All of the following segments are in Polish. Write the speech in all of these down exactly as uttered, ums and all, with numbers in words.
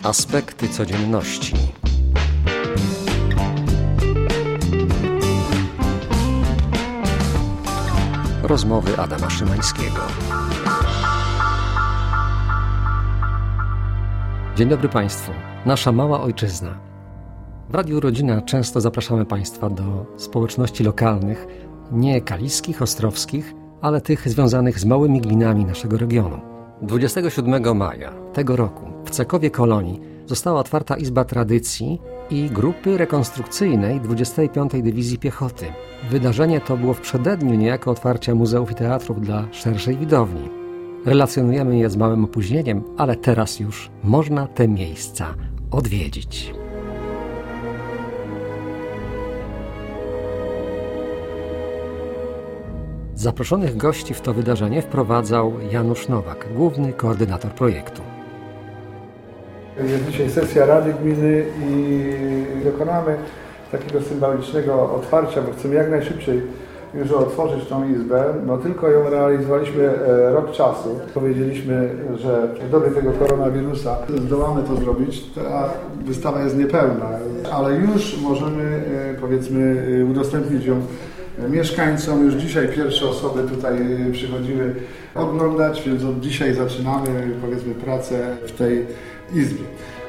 Aspekty codzienności. Rozmowy Adama Szymańskiego. Dzień dobry Państwu. Nasza mała ojczyzna. W Radiu Rodzina często zapraszamy Państwa do społeczności lokalnych, nie kaliskich, ostrowskich, ale tych związanych z małymi gminami naszego regionu. dwudziestego siódmego maja tego roku w Cekowie Kolonii została otwarta Izba Tradycji i Grupy Rekonstrukcyjnej dwudziestej piątej Dywizji Piechoty. Wydarzenie to było w przededniu niejako otwarcia muzeów i teatrów dla szerszej widowni. Relacjonujemy je z małym opóźnieniem, ale teraz już można te miejsca odwiedzić. Zaproszonych gości w to wydarzenie wprowadzał Janusz Nowak, główny koordynator projektu. Jest dzisiaj sesja Rady Gminy i dokonamy takiego symbolicznego otwarcia, bo chcemy jak najszybciej już otworzyć tą izbę. No tylko ją realizowaliśmy rok czasu. Powiedzieliśmy, że w dobie tego koronawirusa zdołamy to zrobić. Ta wystawa jest niepełna, ale już możemy, powiedzmy, udostępnić ją mieszkańcom. Już dzisiaj pierwsze osoby tutaj przychodziły oglądać, więc od dzisiaj zaczynamy, powiedzmy, pracę w tej izbie.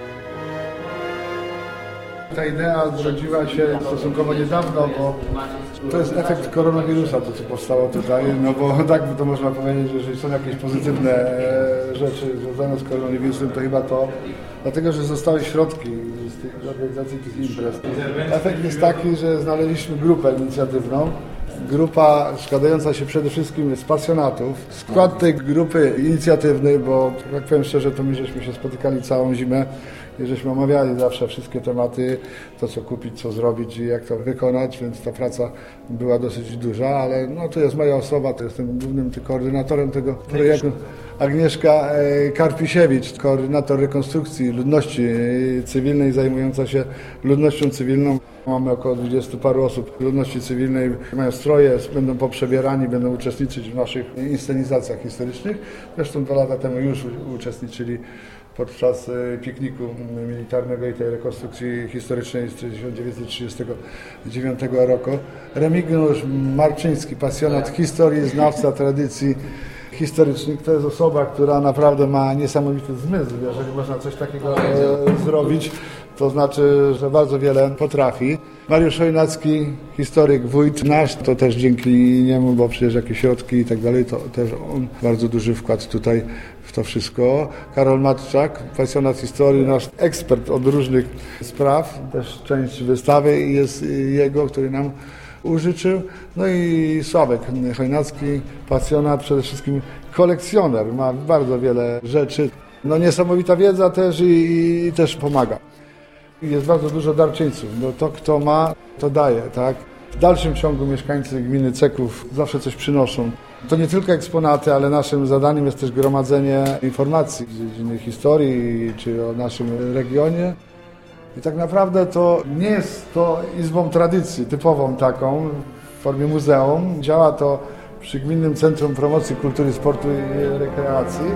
Ta idea zrodziła się stosunkowo niedawno, bo to jest efekt koronawirusa, to co powstało tutaj, no bo tak by to można powiedzieć, że jeżeli są jakieś pozytywne rzeczy związane z koronawirusem, to chyba to, dlatego że zostały środki z tych organizacji tych imprez. Efekt jest taki, że znaleźliśmy grupę inicjatywną, grupa składająca się przede wszystkim z pasjonatów. Skład tej grupy inicjatywnej, bo jak powiem szczerze, to my żeśmy się spotykali całą zimę i żeśmy omawiali zawsze wszystkie tematy, to co kupić, co zrobić i jak to wykonać, więc ta praca była dosyć duża, ale no to jest moja osoba, to jestem głównym koordynatorem tego projektu. Agnieszka Karpisiewicz, koordynator rekonstrukcji ludności cywilnej, zajmująca się ludnością cywilną. Mamy około dwudziestu paru osób ludności cywilnej, mają stroje, będą poprzebierani, będą uczestniczyć w naszych inscenizacjach historycznych. Zresztą dwa lata temu już uczestniczyli podczas pikniku militarnego i tej rekonstrukcji historycznej z tysiąc dziewięćset trzydziestego dziewiątego roku. Remigiusz Marczyński, pasjonat historii, znawca tradycji historycznych. To jest osoba, która naprawdę ma niesamowity zmysł, jeżeli można coś takiego e, zrobić. To znaczy, że bardzo wiele potrafi. Mariusz Chojnacki, historyk, wójt nasz, to też dzięki niemu, bo przecież jakieś środki i tak dalej, to też on bardzo duży wkład tutaj w to wszystko. Karol Matczak, pasjonat historii, nasz ekspert od różnych spraw, też część wystawy jest jego, który nam użyczył. No i Sławek Chojnacki, pasjonat, przede wszystkim kolekcjoner, ma bardzo wiele rzeczy. No niesamowita wiedza też i, i też pomaga. Jest bardzo dużo darczyńców, bo to kto ma, to daje, tak? W dalszym ciągu mieszkańcy gminy Ceków zawsze coś przynoszą. To nie tylko eksponaty, ale naszym zadaniem jest też gromadzenie informacji z dziedziny historii czy o naszym regionie. I tak naprawdę to nie jest to izbą tradycji typową taką w formie muzeum. Działa to przy Gminnym Centrum Promocji Kultury, Sportu i Rekreacji.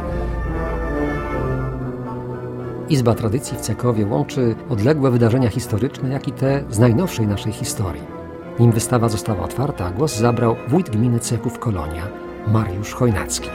Izba Tradycji w Cekowie łączy odległe wydarzenia historyczne, jak i te z najnowszej naszej historii. Nim wystawa została otwarta, głos zabrał wójt gminy Ceków Kolonia, Mariusz Chojnacki.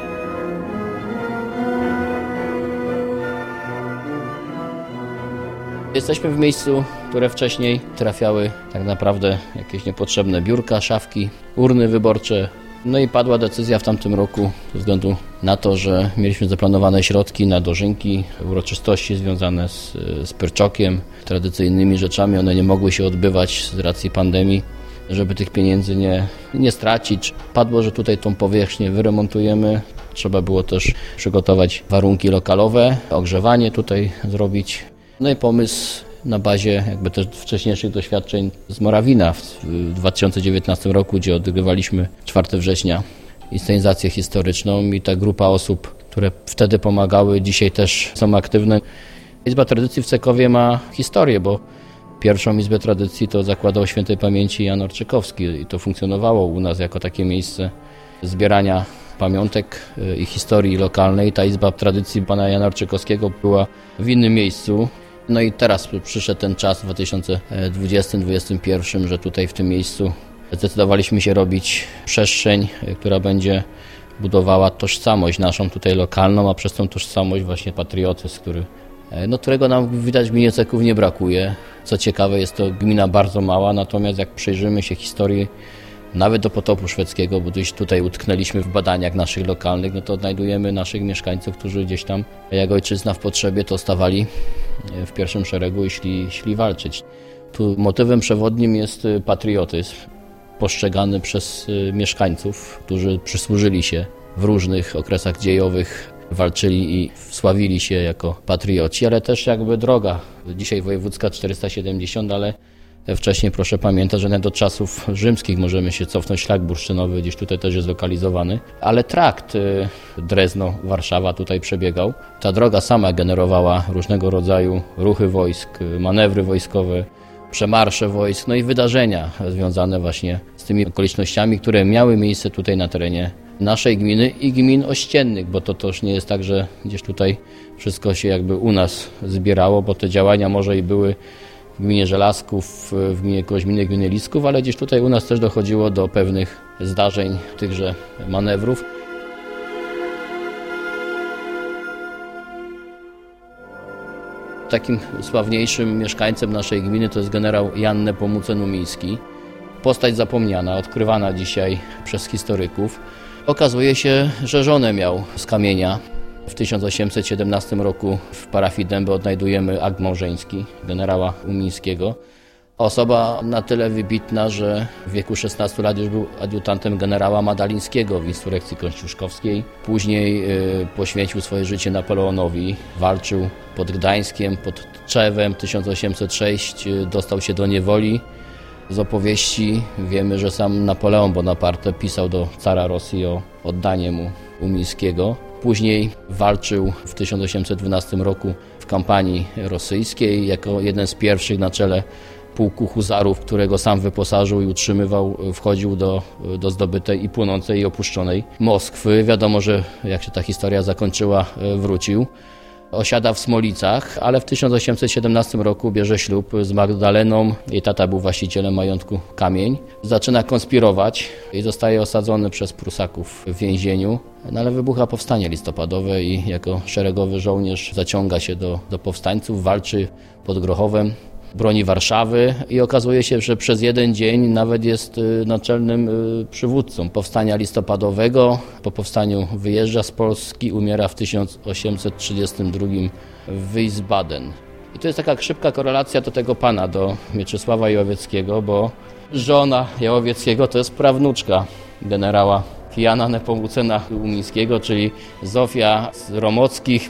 Jesteśmy w miejscu, które wcześniej trafiały tak naprawdę jakieś niepotrzebne biurka, szafki, urny wyborcze. No i padła decyzja w tamtym roku ze względu na to, że mieliśmy zaplanowane środki na dożynki, uroczystości związane z, z pyrczokiem, tradycyjnymi rzeczami. One nie mogły się odbywać z racji pandemii, żeby tych pieniędzy nie, nie stracić. Padło, że tutaj tą powierzchnię wyremontujemy. Trzeba było też przygotować warunki lokalowe, ogrzewanie tutaj zrobić. No i pomysł na bazie jakby też wcześniejszych doświadczeń z Morawina w dwa tysiące dziewiętnastym roku, gdzie odgrywaliśmy czwartego września inscenizację historyczną i ta grupa osób, które wtedy pomagały, dzisiaj też są aktywne. Izba Tradycji w Cekowie ma historię, bo pierwszą Izbę Tradycji to zakładał świętej pamięci Jan Orczykowski i to funkcjonowało u nas jako takie miejsce zbierania pamiątek i historii lokalnej. Ta izba tradycji pana Jana Arczykowskiego była w innym miejscu. No i teraz przyszedł ten czas w dwa tysiące dwudziestym do dwa tysiące dwudziestego pierwszego, że tutaj w tym miejscu zdecydowaliśmy się robić przestrzeń, która będzie budowała tożsamość naszą tutaj lokalną, a przez tą tożsamość właśnie patriotyzm, który, no, którego nam widać w gminie Ceków nie brakuje. Co ciekawe, jest to gmina bardzo mała, natomiast jak przyjrzymy się historii nawet do potopu szwedzkiego, bo gdzieś tutaj utknęliśmy w badaniach naszych lokalnych, no to odnajdujemy naszych mieszkańców, którzy gdzieś tam jak ojczyzna w potrzebie to stawali w pierwszym szeregu i szli, szli walczyć. Tu motywem przewodnim jest patriotyzm postrzegany przez mieszkańców, którzy przysłużyli się w różnych okresach dziejowych, walczyli i sławili się jako patrioci, ale też jakby droga, dzisiaj wojewódzka czterysta siedemdziesiąt, ale wcześniej proszę pamiętać, że nawet do czasów rzymskich możemy się cofnąć, szlak bursztynowy gdzieś tutaj też jest zlokalizowany, ale trakt Drezno-Warszawa tutaj przebiegał. Ta droga sama generowała różnego rodzaju ruchy wojsk, manewry wojskowe, przemarsze wojsk, no i wydarzenia związane właśnie z tymi okolicznościami, które miały miejsce tutaj na terenie naszej gminy i gmin ościennych, bo to też nie jest tak, że gdzieś tutaj wszystko się jakby u nas zbierało, bo te działania może i były w gminie Żelazków, w gminie Koźminy, gminie Lisków, ale gdzieś tutaj u nas też dochodziło do pewnych zdarzeń, tychże manewrów. Takim sławniejszym mieszkańcem naszej gminy to jest generał Jan Nepomucen-Umiński. Postać zapomniana, odkrywana dzisiaj przez historyków. Okazuje się, że żonę miał z kamienia. W tysiąc osiemset siedemnastym roku w parafii Dęby odnajdujemy akt małżeński generała Umińskiego. Osoba na tyle wybitna, że w wieku szesnastu lat już był adiutantem generała Madalińskiego w insurekcji kościuszkowskiej. Później y, poświęcił swoje życie Napoleonowi, walczył pod Gdańskiem, pod Tczewem. tysiąc osiemset szóstym y, dostał się do niewoli. Z opowieści wiemy, że sam Napoleon Bonaparte pisał do cara Rosji o oddanie mu Umińskiego. Później walczył w tysiąc osiemset dwunastym roku w kampanii rosyjskiej jako jeden z pierwszych na czele pułku huzarów, którego sam wyposażył i utrzymywał, wchodził do, do zdobytej i płonącej i opuszczonej Moskwy. Wiadomo, że jak się ta historia zakończyła, wrócił. Osiada w Smolicach, ale w tysiąc osiemset siedemnastym roku bierze ślub z Magdaleną. Jej tata był właścicielem majątku Kamień. Zaczyna konspirować i zostaje osadzony przez Prusaków w więzieniu. No ale wybucha powstanie listopadowe i jako szeregowy żołnierz zaciąga się do, do powstańców, walczy pod Grochowem, broni Warszawy i okazuje się, że przez jeden dzień nawet jest naczelnym przywódcą powstania listopadowego. Po powstaniu wyjeżdża z Polski, umiera w tysiąc osiemset trzydziestym drugim w Wiesbaden. I to jest taka szybka korelacja do tego pana, do Mieczysława Jałowieckiego, bo żona Jałowieckiego to jest prawnuczka generała Jana Nepomucena Umińskiego, czyli Zofia z Romockich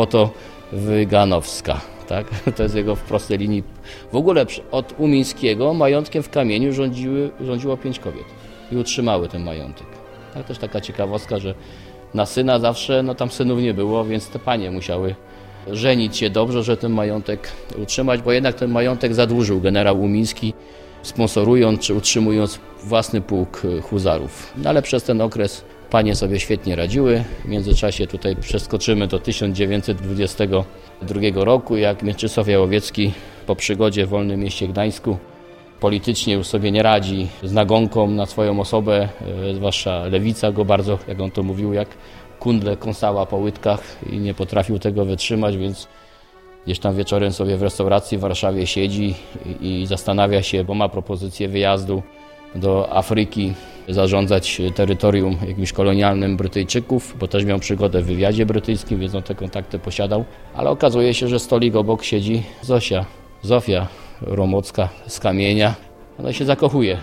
Primowoto-Wyganowska. Tak? To jest jego w prostej linii. W ogóle od Umińskiego majątkiem w Kamieniu rządziły, rządziło pięć kobiet i utrzymały ten majątek. Tak, też taka ciekawostka, że na syna zawsze, no tam synów nie było, więc te panie musiały żenić się dobrze, że ten majątek utrzymać, bo jednak ten majątek zadłużył generał Umiński, sponsorując czy utrzymując własny pułk huzarów. No, ale przez ten okres panie sobie świetnie radziły. W międzyczasie tutaj przeskoczymy do tysiąc dziewięćset dwudziestego drugiego roku, jak Mieczysław Jałowiecki po przygodzie w Wolnym Mieście Gdańsku politycznie już sobie nie radzi z nagonką na swoją osobę, zwłaszcza lewica go bardzo, jak on to mówił, jak kundle kąsała po łydkach i nie potrafił tego wytrzymać, więc gdzieś tam wieczorem sobie w restauracji w Warszawie siedzi i, i zastanawia się, bo ma propozycję wyjazdu do Afryki, zarządzać terytorium jakimś kolonialnym Brytyjczyków, bo też miał przygodę w wywiadzie brytyjskim, więc on te kontakty posiadał. Ale okazuje się, że stolik obok siedzi Zosia, Zofia Romocka z Kamienia. Ona się zakochuje.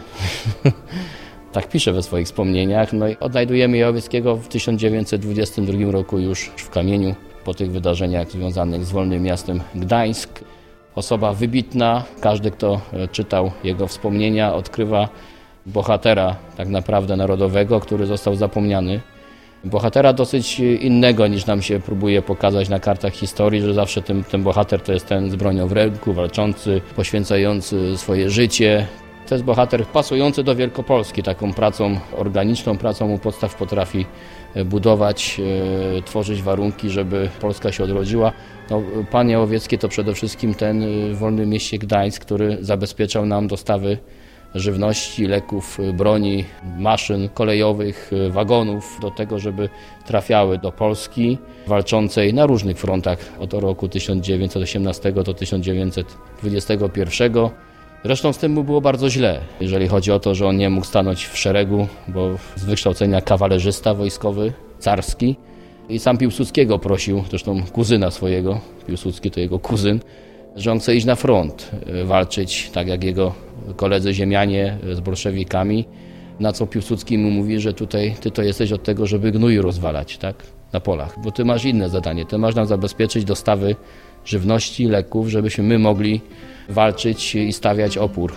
Tak pisze we swoich wspomnieniach. No i odnajdujemy Jałowieckiego w tysiąc dziewięćset dwudziestym drugim roku już w Kamieniu, po tych wydarzeniach związanych z Wolnym Miastem Gdańsk. Osoba wybitna. Każdy, kto czytał jego wspomnienia, odkrywa bohatera tak naprawdę narodowego, który został zapomniany. Bohatera dosyć innego, niż nam się próbuje pokazać na kartach historii, że zawsze ten, ten bohater to jest ten z bronią w ręku, walczący, poświęcający swoje życie. To jest bohater pasujący do Wielkopolski, taką pracą organiczną, pracą u podstaw potrafi budować, e, tworzyć warunki, żeby Polska się odrodziła. No, pan Jałowiecki to przede wszystkim ten w wolnym mieście Gdańsk, który zabezpieczał nam dostawy żywności, leków, broni, maszyn kolejowych, wagonów do tego, żeby trafiały do Polski walczącej na różnych frontach od roku tysiąc dziewięćset osiemnastego do tysiąc dziewięćset dwudziestego pierwszego. Zresztą z tym mu było bardzo źle, jeżeli chodzi o to, że on nie mógł stanąć w szeregu, bo z wykształcenia kawalerzysta wojskowy, carski. I sam Piłsudskiego prosił, zresztą kuzyna swojego, Piłsudski to jego kuzyn, że on chce iść na front, walczyć tak jak jego koledzy ziemianie z bolszewikami, na co Piłsudski mu mówi, że tutaj ty to jesteś od tego, żeby gnój rozwalać, tak, na polach, bo ty masz inne zadanie, ty masz nam zabezpieczyć dostawy żywności, leków, żebyśmy my mogli walczyć i stawiać opór.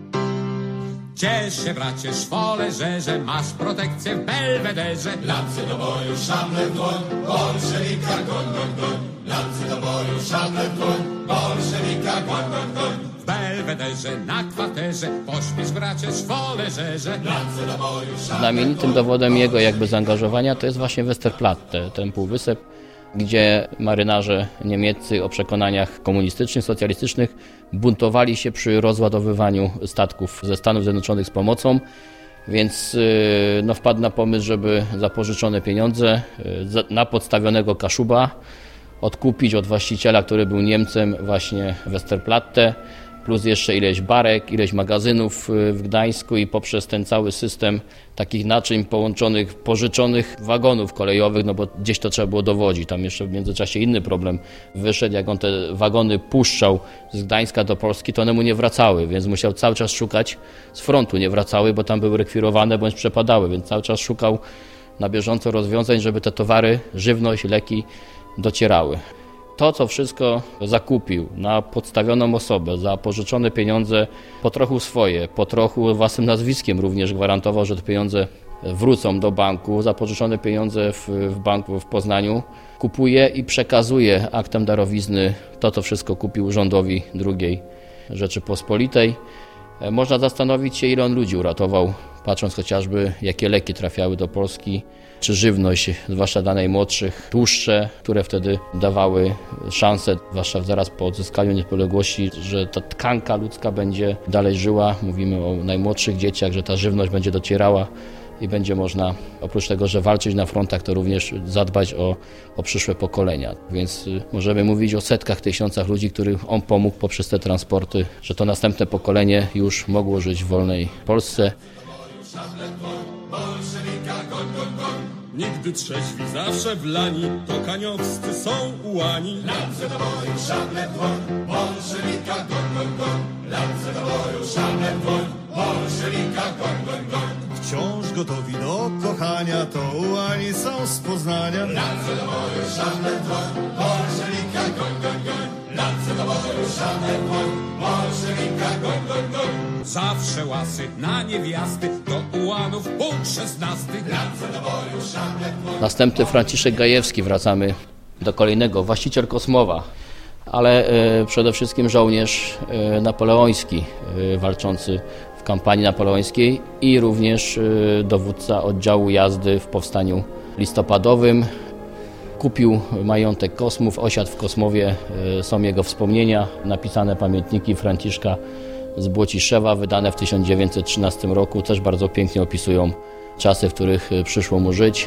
Ciesz się, bracie Szwole, że, że masz protekcję w Belwederze. Lance do boju, szable w dłoń, bolszewika, goń, goń, goń. Lance do boju, szable w dłoń, bolszewika, goń, goń, goń. W Belwederze, na kwaterze, pośpiesz, bracie Szwole, że, że lance do boju, szable. Znamienitym dowodem jego jakby zaangażowania to jest właśnie Westerplatte, ten półwysep, gdzie marynarze niemieccy o przekonaniach komunistycznych, socjalistycznych buntowali się przy rozładowywaniu statków ze Stanów Zjednoczonych z pomocą, więc no, wpadł na pomysł, żeby za pożyczone pieniądze na podstawionego Kaszuba odkupić od właściciela, który był Niemcem, właśnie Westerplatte, plus jeszcze ileś barek, ileś magazynów w Gdańsku i poprzez ten cały system takich naczyń połączonych, pożyczonych wagonów kolejowych, no bo gdzieś to trzeba było dowodzić. Tam jeszcze w międzyczasie inny problem wyszedł, jak on te wagony puszczał z Gdańska do Polski, to one mu nie wracały, więc musiał cały czas szukać, z frontu nie wracały, bo tam były rekwirowane bądź przepadały, więc cały czas szukał na bieżąco rozwiązań, żeby te towary, żywność, leki docierały. To, co wszystko zakupił na podstawioną osobę za pożyczone pieniądze, po trochu swoje, po trochu własnym nazwiskiem również gwarantował, że te pieniądze wrócą do banku, za pożyczone pieniądze w, w banku w Poznaniu, kupuje i przekazuje aktem darowizny to, co wszystko kupił rządowi drugiej Rzeczypospolitej. Można zastanowić się, ile on ludzi uratował, patrząc chociażby, jakie leki trafiały do Polski, czy żywność, zwłaszcza dla najmłodszych, tłuszcze, które wtedy dawały szansę, zwłaszcza zaraz po odzyskaniu niepodległości, że ta tkanka ludzka będzie dalej żyła. Mówimy o najmłodszych dzieciach, że ta żywność będzie docierała i będzie można, oprócz tego, że walczyć na frontach, to również zadbać o, o przyszłe pokolenia. Więc możemy mówić o setkach, tysiącach ludzi, których on pomógł poprzez te transporty, że to następne pokolenie już mogło żyć w wolnej Polsce. Nigdy trzeźwi, zawsze wlani, to kaniowscy są ułani. Lance do boju, szable w dłoń, bolszewika, goń, goń, goń. Lance do boju, szable w dłoń, bolszewika, goń, goń, goń. Wciąż gotowi do kochania, to ułani są z Poznania. Lance do boju, szable w dłoń, bolszewika, goń, goń, goń. Lance do boju, szable w dłoń, bolszewika, goń, goń, goń. Zawsze łasy na niewiasty, do ułanów punkt szesnasty. Lance do boju, szable w dłoń. Następny Franciszek Gajewski, wracamy do kolejnego, właściciel Kosmowa, ale e, przede wszystkim żołnierz e, napoleoński, e, walczący w kampanii napoleońskiej i również e, dowódca oddziału jazdy w powstaniu listopadowym. Kupił majątek Kosmów, osiadł w Kosmowie, e, są jego wspomnienia, napisane pamiętniki Franciszka z Błociszewa, wydane w tysiąc dziewięćset trzynastym roku, też bardzo pięknie opisują czasy, w których przyszło mu żyć.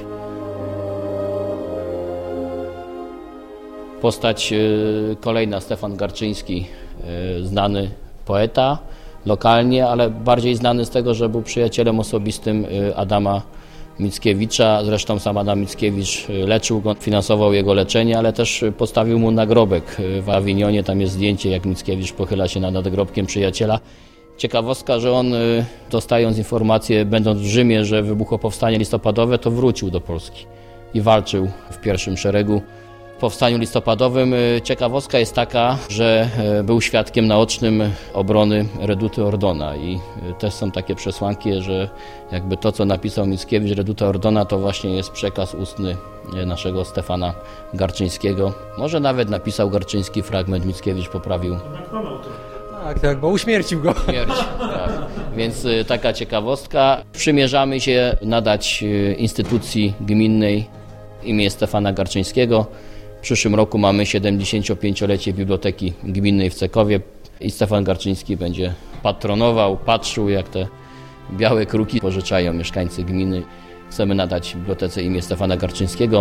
Postać kolejna, Stefan Garczyński, znany poeta lokalnie, ale bardziej znany z tego, że był przyjacielem osobistym Adama Mickiewicza. Zresztą sam Adam Mickiewicz leczył go, finansował jego leczenie, ale też postawił mu nagrobek w Awinionie. Tam jest zdjęcie, jak Mickiewicz pochyla się nad nagrobkiem przyjaciela. Ciekawostka, że on, dostając informację, będąc w Rzymie, że wybuchło powstanie listopadowe, to wrócił do Polski i walczył w pierwszym szeregu w powstaniu listopadowym. Ciekawostka jest taka, że był świadkiem naocznym obrony Reduty Ordona i też są takie przesłanki, że jakby to, co napisał Mickiewicz, Reduta Ordona, to właśnie jest przekaz ustny naszego Stefana Garczyńskiego. Może nawet napisał Garczyński fragment, Mickiewicz poprawił. Tak, tak, bo uśmiercił go. Śmierć, tak. Więc taka ciekawostka. Przymierzamy się nadać instytucji gminnej imię Stefana Garczyńskiego. W przyszłym roku mamy siedemdziesięciopięciolecie Biblioteki Gminnej w Cekowie i Stefan Garczyński będzie patronował, patrzył, jak te białe kruki pożyczają mieszkańcy gminy. Chcemy nadać bibliotece imię Stefana Garczyńskiego.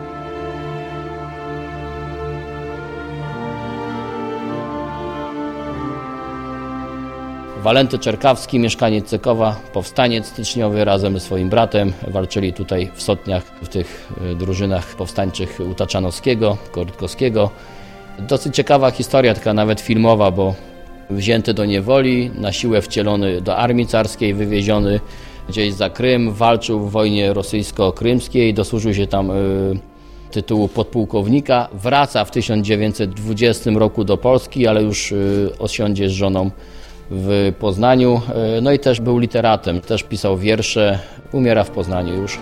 Walenty Czerkawski, mieszkaniec Cekowa, powstaniec styczniowy, razem ze swoim bratem walczyli tutaj w Sotniach, w tych drużynach powstańczych u Taczanowskiego, Korytkowskiego. Dosyć ciekawa historia, taka nawet filmowa, bo wzięty do niewoli, na siłę wcielony do armii carskiej, wywieziony gdzieś za Krym, walczył w wojnie rosyjsko-krymskiej, dosłużył się tam tytułu podpułkownika, wraca w tysiąc dziewięćset dwudziestym roku do Polski, ale już osiądzie z żoną w Poznaniu, no i też był literatem, też pisał wiersze, umiera w Poznaniu już.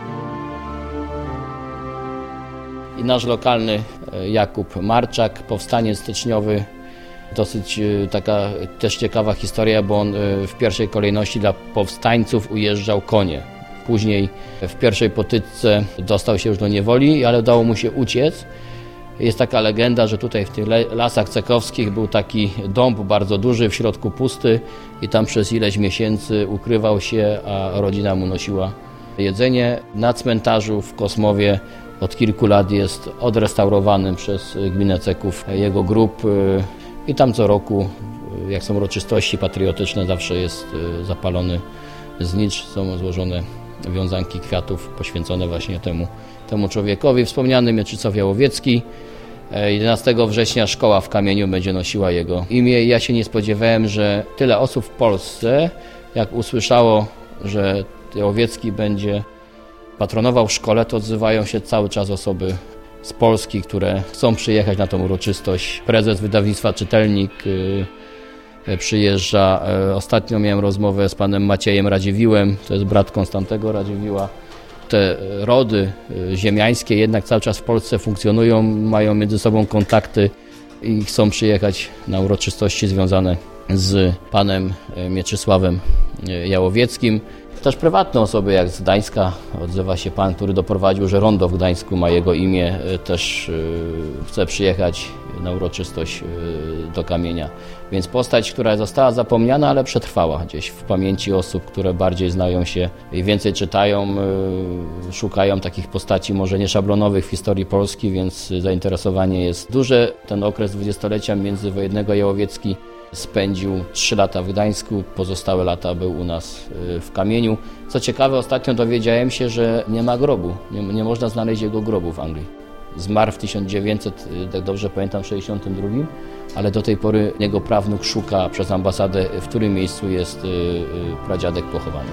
I nasz lokalny Jakub Marczak, powstaniec styczniowy, dosyć taka też ciekawa historia, bo on w pierwszej kolejności dla powstańców ujeżdżał konie. Później w pierwszej potyczce dostał się już do niewoli, ale udało mu się uciec. Jest taka legenda, że tutaj w tych lasach cekowskich był taki dąb bardzo duży, w środku pusty i tam przez ileś miesięcy ukrywał się, a rodzina mu nosiła jedzenie. Na cmentarzu w Kosmowie od kilku lat jest odrestaurowany przez gminę Ceków jego grób i tam co roku, jak są uroczystości patriotyczne, zawsze jest zapalony znicz, są złożone wiązanki kwiatów poświęcone właśnie temu, temu człowiekowi. Wspomniany Mieczysław Jałowiecki. jedenastego września szkoła w Kamieniu będzie nosiła jego imię. Ja się nie spodziewałem, że tyle osób w Polsce, jak usłyszało, że Jałowiecki będzie patronował w szkole, to odzywają się cały czas osoby z Polski, które chcą przyjechać na tą uroczystość. Prezes wydawnictwa Czytelnik przyjeżdża. Ostatnio miałem rozmowę z panem Maciejem Radziwiłem, to jest brat Konstantego Radziwiła. Te rody ziemiańskie jednak cały czas w Polsce funkcjonują, mają między sobą kontakty i chcą przyjechać na uroczystości związane z panem Mieczysławem Jałowieckim. Też prywatne osoby, jak z Gdańska, odzywa się pan, który doprowadził, że rondo w Gdańsku ma jego imię, też chce przyjechać na uroczystość do Kamienia. Więc postać, która została zapomniana, ale przetrwała gdzieś w pamięci osób, które bardziej znają się i więcej czytają, szukają takich postaci może nieszablonowych w historii Polski, więc zainteresowanie jest duże. Ten okres dwudziestolecia międzywojennego Jałowiecki spędził trzy lata w Gdańsku, pozostałe lata był u nas w Kamieniu. Co ciekawe, ostatnio dowiedziałem się, że nie ma grobu, nie, nie można znaleźć jego grobu w Anglii. Zmarł w tysiąc dziewięćset, tak dobrze pamiętam, sześćdziesiątym drugim, ale do tej pory jego prawnuk szuka przez ambasadę, w którym miejscu jest pradziadek pochowany.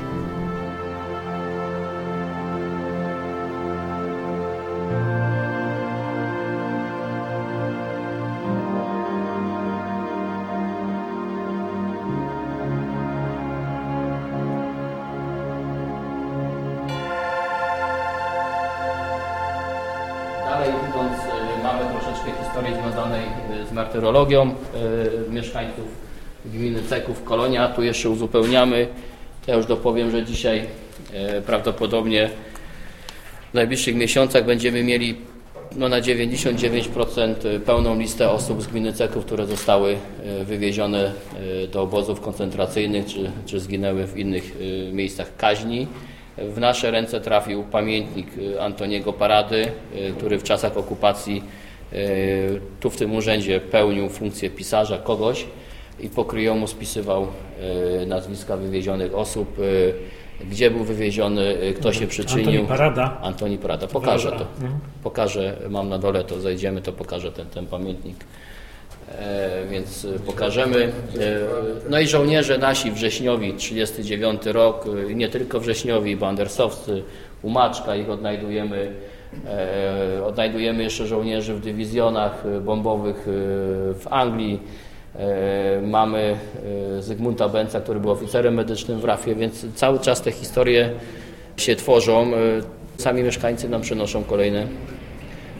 Dalej idąc, mamy troszeczkę historii związanej z martyrologią y, mieszkańców gminy Ceków, Kolonia. Tu jeszcze uzupełniamy. Ja już dopowiem, że dzisiaj y, prawdopodobnie w najbliższych miesiącach będziemy mieli no, na dziewięćdziesiąt dziewięć procent pełną listę osób z gminy Ceków, które zostały y, wywiezione y, do obozów koncentracyjnych czy, czy zginęły w innych y, miejscach kaźni. W nasze ręce trafił pamiętnik Antoniego Parady, który w czasach okupacji tu w tym urzędzie pełnił funkcję pisarza kogoś i po kryjomu spisywał nazwiska wywiezionych osób, gdzie był wywieziony, kto się przyczynił. Antoni Parada. Antoni Parada. Pokażę to. Pokażę, mam na dole, to zejdziemy, to pokażę ten, ten pamiętnik. E, więc pokażemy. E, no i żołnierze nasi wrześniowi, trzydziesty dziewiąty rok, e, nie tylko wrześniowi, bandersowcy, u Maczka ich odnajdujemy. E, odnajdujemy jeszcze żołnierzy w dywizjonach bombowych e, w Anglii. E, mamy e, Zygmunta Bęca, który był oficerem medycznym w rafie, więc cały czas te historie się tworzą. E, sami mieszkańcy nam przynoszą kolejne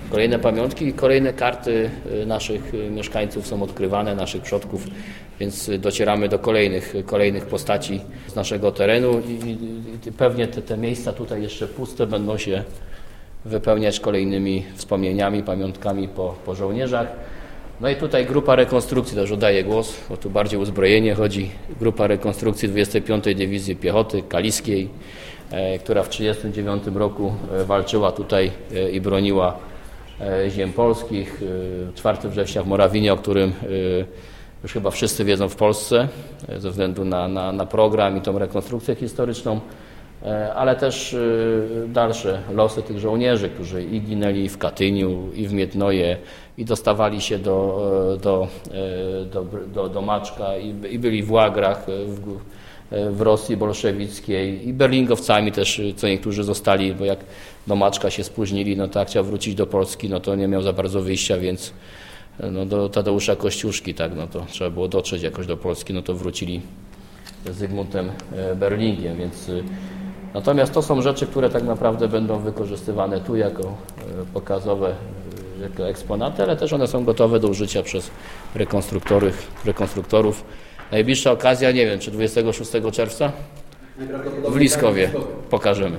kolejne pamiątki i kolejne karty naszych mieszkańców są odkrywane, naszych przodków, więc docieramy do kolejnych, kolejnych postaci z naszego terenu i, i pewnie te, te miejsca tutaj jeszcze puste będą się wypełniać kolejnymi wspomnieniami, pamiątkami po, po żołnierzach. No i tutaj grupa rekonstrukcji, też oddaję głos, bo tu bardziej uzbrojenie chodzi. Grupa rekonstrukcji dwudziestej piątej Dywizji Piechoty Kaliskiej, e, która w tysiąc dziewięćset trzydziestym dziewiątym roku e, walczyła tutaj e, i broniła e, ziem polskich. E, czwartego września w Morawinie, o którym e, już chyba wszyscy wiedzą w Polsce, e, ze względu na, na, na program i tą rekonstrukcję historyczną, e, ale też e, dalsze losy tych żołnierzy, którzy i ginęli w Katyniu, i w Miednoje, i dostawali się do, do, do, do, do Maczka i, i byli w łagrach w, w Rosji bolszewickiej i berlingowcami też, co niektórzy zostali, bo jak do Maczka się spóźnili, no to jak chciał wrócić do Polski, no to nie miał za bardzo wyjścia, więc no do Tadeusza Kościuszki, tak, no to trzeba było dotrzeć jakoś do Polski, no to wrócili z Zygmuntem Berlingiem, więc natomiast to są rzeczy, które tak naprawdę będą wykorzystywane tu jako pokazowe, jako eksponaty, ale też one są gotowe do użycia przez rekonstruktorów. rekonstruktorów. Najbliższa okazja, nie wiem, czy dwudziestego szóstego czerwca? W Liskowie pokażemy.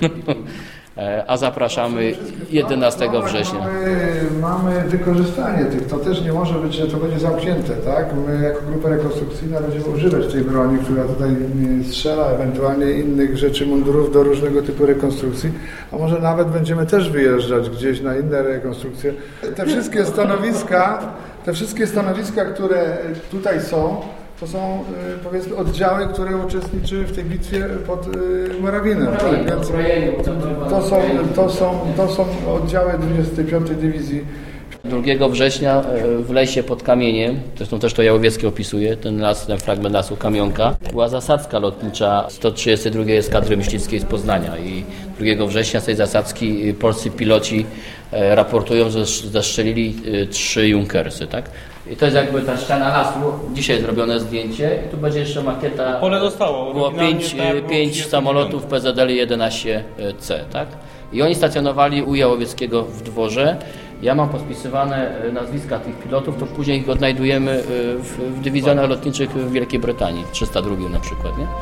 A zapraszamy jedenastego września. Mamy, mamy wykorzystanie tych, to też nie może być, że to będzie zamknięte, tak? My jako grupa rekonstrukcyjna będziemy używać tej broni, która tutaj strzela, ewentualnie innych rzeczy, mundurów do różnego typu rekonstrukcji, a może nawet będziemy też wyjeżdżać gdzieś na inne rekonstrukcje. Te wszystkie stanowiska, te wszystkie stanowiska, które tutaj są, to są, powiedzmy, oddziały, które uczestniczyły w tej bitwie pod Morawinem. Tak? Więc to, są, to, są, to są oddziały dwudziestej piątej Dywizji. drugiego września w lesie pod Kamieniem, zresztą też to Jałowiecki opisuje, ten las, ten fragment lasu Kamionka, była zasadzka lotnicza sto trzydziestej drugiej Eskadry Myśliwskiej z Poznania i drugiego września z tej zasadzki polscy piloci raportują, że zestrzelili trzy Junkersy, tak? I to jest jakby ta ściana lasu, dzisiaj zrobione zdjęcie i tu będzie jeszcze makieta. Pole zostało. Było pięć, tak, pięć samolotów P Z L jedenaście C, tak? I oni stacjonowali u Jałowieckiego w dworze. Ja mam podpisywane nazwiska tych pilotów, to później ich odnajdujemy w, w dywizjonach lotniczych w Wielkiej Brytanii, w trzysta drugim na przykład, nie?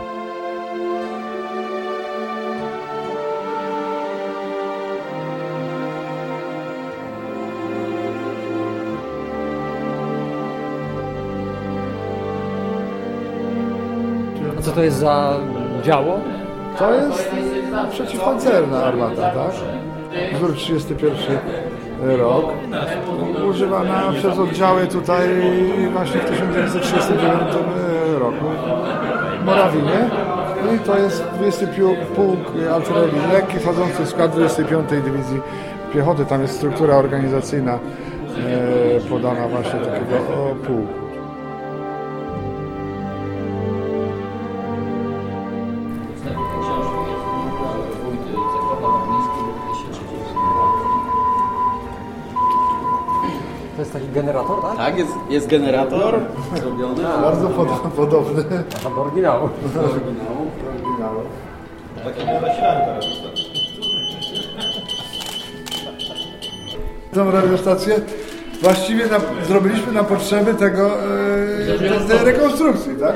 A co to jest za działo? To jest przeciwpancerna armata, tak? Wzór trzydziesty pierwszy rok. Używana przez oddziały tutaj właśnie w tysiąc dziewięćset trzydziestym dziewiątym roku w Morawinie. No i to jest dwudziesty Pułk Artylerii Lekkiej wchodzący w skład dwudziestej piątej Dywizji Piechoty. Tam jest struktura organizacyjna podana właśnie takiego pułku. To jest taki generator, tak? Tak, jest, jest generator zrobiony. A, bardzo pod, podobny do oryginału. Do oryginału. Do oryginału. Tą radiostację właściwie na, zrobiliśmy na potrzeby tego e, tej rekonstrukcji, tak?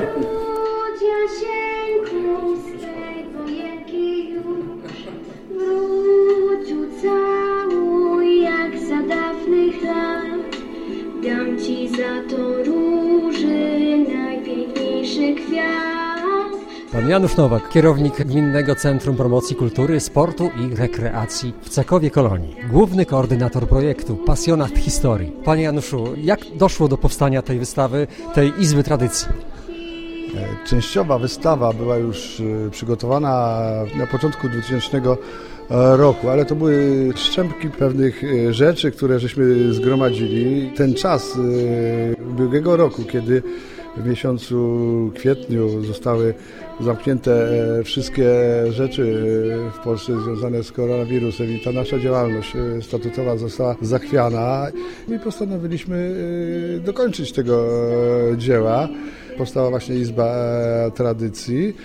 Dam ci za to róży najpiękniejszy kwiat. Pan Janusz Nowak, kierownik Gminnego Centrum Promocji Kultury, Sportu i Rekreacji w Cekowie Kolonii. Główny koordynator projektu, pasjonat historii. Panie Januszu, jak doszło do powstania tej wystawy, tej Izby Tradycji? Częściowa wystawa była już przygotowana na początku dwutysięcznego roku, ale to były szczępki pewnych rzeczy, które żeśmy zgromadzili. Ten czas ubiegłego roku, kiedy w miesiącu kwietniu zostały zamknięte wszystkie rzeczy w Polsce związane z koronawirusem i ta nasza działalność statutowa została zachwiana i postanowiliśmy dokończyć tego dzieła. Powstała właśnie Izba Tradycji.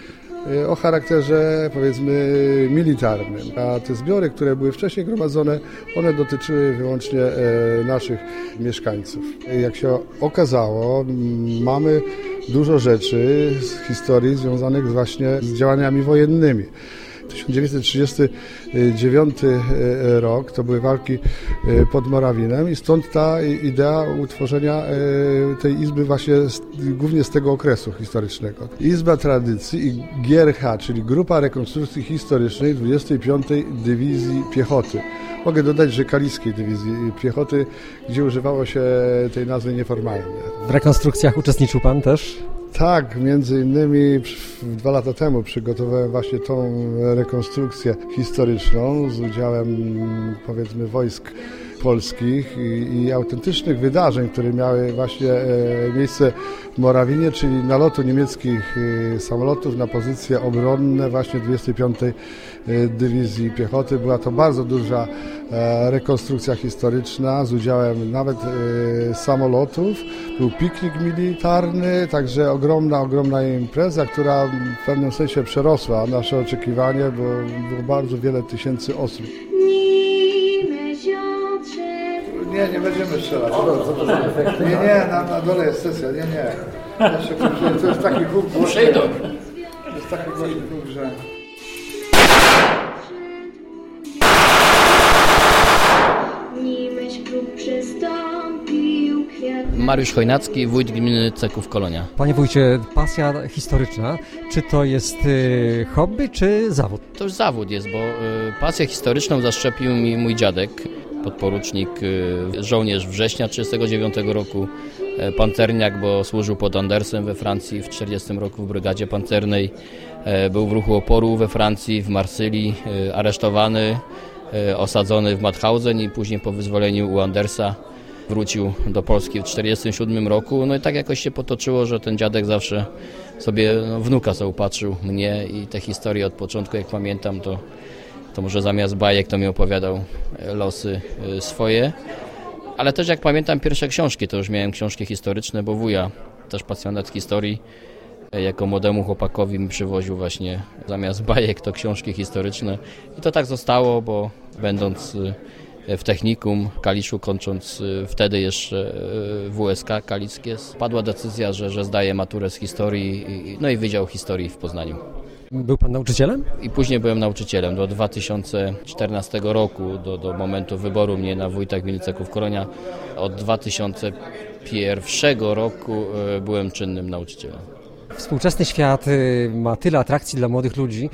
o charakterze, powiedzmy, militarnym. A te zbiory, które były wcześniej gromadzone, one dotyczyły wyłącznie naszych mieszkańców. Jak się okazało, mamy dużo rzeczy z historii związanych właśnie z działaniami wojennymi. tysiąc dziewięćset trzydziesty dziewiąty rok to były walki pod Morawinem i stąd ta idea utworzenia tej izby właśnie głównie z tego okresu historycznego. Izba Tradycji i G R H, czyli Grupa Rekonstrukcji Historycznej dwudziestej piątej Dywizji Piechoty. Mogę dodać, że Kaliskiej Dywizji Piechoty, gdzie używało się tej nazwy nieformalnie. W rekonstrukcjach uczestniczył Pan też? Tak, między innymi dwa lata temu przygotowałem właśnie tą rekonstrukcję historyczną z udziałem, powiedzmy, wojsk polskich i, i autentycznych wydarzeń, które miały właśnie e, miejsce w Morawinie, czyli nalotu niemieckich e, samolotów na pozycje obronne właśnie dwudziestej piątej Dywizji Piechoty. Była to bardzo duża e, rekonstrukcja historyczna z udziałem nawet e, samolotów. Był piknik militarny, także ogromna, ogromna impreza, która w pewnym sensie przerosła nasze oczekiwanie, bo było bardzo wiele tysięcy osób. Nie, nie będziemy strzelać. Nie, nie, na, na dole jest sesja, nie, nie. To jest taki huk, Przejdą. To jest taki głośny huk, że... Nimeś próg przystąpił kwiat. Mariusz Chojnacki, wójt gminy Ceków-Kolonia. Panie wójcie, pasja historyczna, czy to jest y, hobby, czy zawód? To już zawód jest, bo y, pasję historyczną zaszczepił mi mój dziadek, podporucznik, y, żołnierz września tysiąc dziewięćset trzydziestego dziewiątego roku, y, pancerniak, bo służył pod Andersem we Francji w tysiąc dziewięćset czterdziestym roku w brygadzie pancernej, y, był w ruchu oporu we Francji, w Marsylii, y, aresztowany, y, osadzony w Mauthausen i później po wyzwoleniu u Andersa wrócił do Polski w tysiąc dziewięćset czterdziestym siódmym roku. No i tak jakoś się potoczyło, że ten dziadek zawsze sobie no, wnuka sobie upatrzył mnie i te historie od początku, jak pamiętam, to, to może zamiast bajek to mi opowiadał losy swoje. Ale też jak pamiętam pierwsze książki, to już miałem książki historyczne, bo wuja, też pasjonat historii, jako młodemu chłopakowi mi przywoził właśnie zamiast bajek to książki historyczne. I to tak zostało, bo będąc w technikum Kaliszu, kończąc wtedy jeszcze W S K Kalickie, padła decyzja, że, że zdaję maturę z historii, no i Wydział Historii w Poznaniu. Był Pan nauczycielem? I później byłem nauczycielem do dwa tysiące czternastego roku, do, do momentu wyboru mnie na wójta gminy Ceków-Kolonia. Od dwa tysiące pierwszego roku byłem czynnym nauczycielem. Współczesny świat ma tyle atrakcji dla młodych ludzi,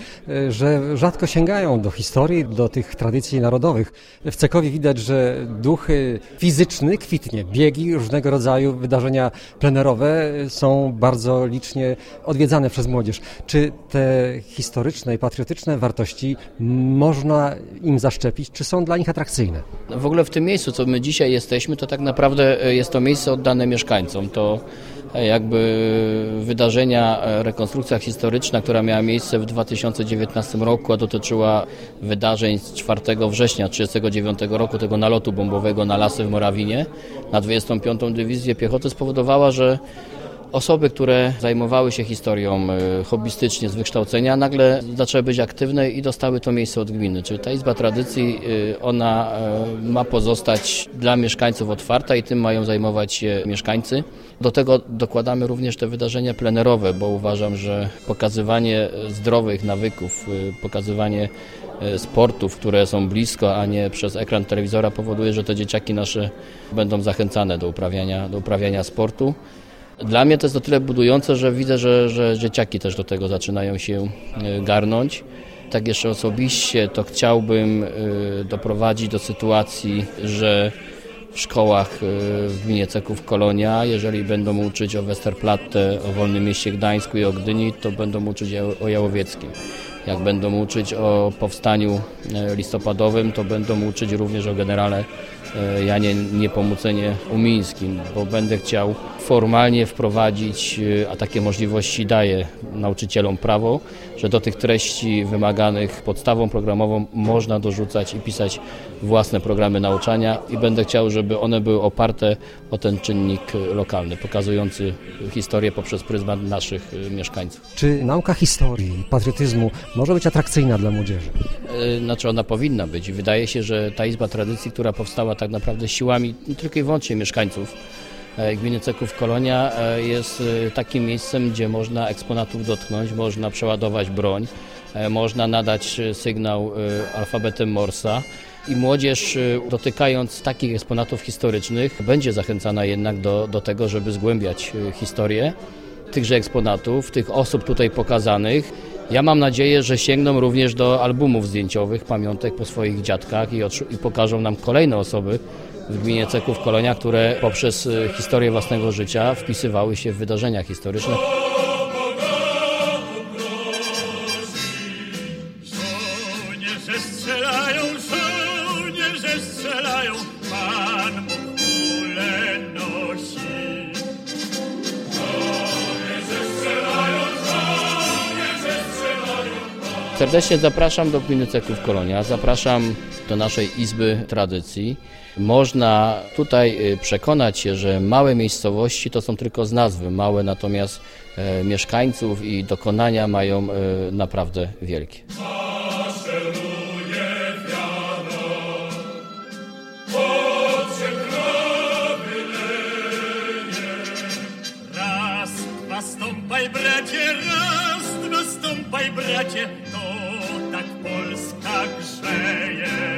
że rzadko sięgają do historii, do tych tradycji narodowych. W Cekowie widać, że duch fizyczny kwitnie. Biegi, różnego rodzaju wydarzenia plenerowe są bardzo licznie odwiedzane przez młodzież. Czy te historyczne i patriotyczne wartości można im zaszczepić, czy są dla nich atrakcyjne? W ogóle w tym miejscu, co my dzisiaj jesteśmy, to tak naprawdę jest to miejsce oddane mieszkańcom. To jakby wydarzenia, rekonstrukcja historyczna, która miała miejsce w dwa tysiące dziewiętnastym roku, a dotyczyła wydarzeń z czwartego września tysiąc dziewięćset trzydziestego dziewiątego roku, tego nalotu bombowego na lasy w Morawinie, na dwudziestą piątą Dywizję Piechoty, spowodowała, że osoby, które zajmowały się historią hobbystycznie z wykształcenia, nagle zaczęły być aktywne i dostały to miejsce od gminy. Czyli ta Izba Tradycji, ona ma pozostać dla mieszkańców otwarta i tym mają zajmować się mieszkańcy. Do tego dokładamy również te wydarzenia plenerowe, bo uważam, że pokazywanie zdrowych nawyków, pokazywanie sportów, które są blisko, a nie przez ekran telewizora, powoduje, że te dzieciaki nasze będą zachęcane do uprawiania, do uprawiania sportu. Dla mnie to jest o tyle budujące, że widzę, że, że dzieciaki też do tego zaczynają się garnąć. Tak jeszcze osobiście to chciałbym doprowadzić do sytuacji, że w szkołach w gminie Ceków-Kolonia, jeżeli będą uczyć o Westerplatte, o Wolnym Mieście Gdańsku i o Gdyni, to będą uczyć o Jałowieckim. Jak będą uczyć o powstaniu listopadowym, to będą uczyć również o generale Janie Niepomucenie Umińskim, bo będę chciał formalnie wprowadzić, a takie możliwości daje nauczycielom prawo, że do tych treści wymaganych podstawą programową można dorzucać i pisać własne programy nauczania i będę chciał, żeby one były oparte o ten czynnik lokalny, pokazujący historię poprzez pryzmat naszych mieszkańców. Czy nauka historii, patriotyzmu może być atrakcyjna dla młodzieży? Znaczy ona powinna być i wydaje się, że ta Izba Tradycji, która powstała tak naprawdę siłami tylko i wyłącznie mieszkańców gminy Ceków-Kolonia, jest takim miejscem, gdzie można eksponatów dotknąć, można przeładować broń, można nadać sygnał alfabetem Morsa i młodzież, dotykając takich eksponatów historycznych, będzie zachęcana jednak do, do tego, żeby zgłębiać historię tychże eksponatów, tych osób tutaj pokazanych. Ja mam nadzieję, że sięgną również do albumów zdjęciowych, pamiątek po swoich dziadkach i, i pokażą nam kolejne osoby w gminie Ceków-Kolonia, które poprzez historię własnego życia wpisywały się w wydarzenia historyczne. Żołnierze strzelają, żołnierze strzelają, Pan Bóg kulę nosi. Żołnierze strzelają, żołnierze strzelają. Serdecznie zapraszam do gminy Ceków-Kolonia, zapraszam do naszej Izby Tradycji. Można tutaj przekonać się, że małe miejscowości to są tylko z nazwy małe, natomiast e, mieszkańców i dokonania mają e, naprawdę wielkie. Raz, dwa, stąpaj bracie, raz, dwa, stąpaj bracie, to tak Polska grzeje.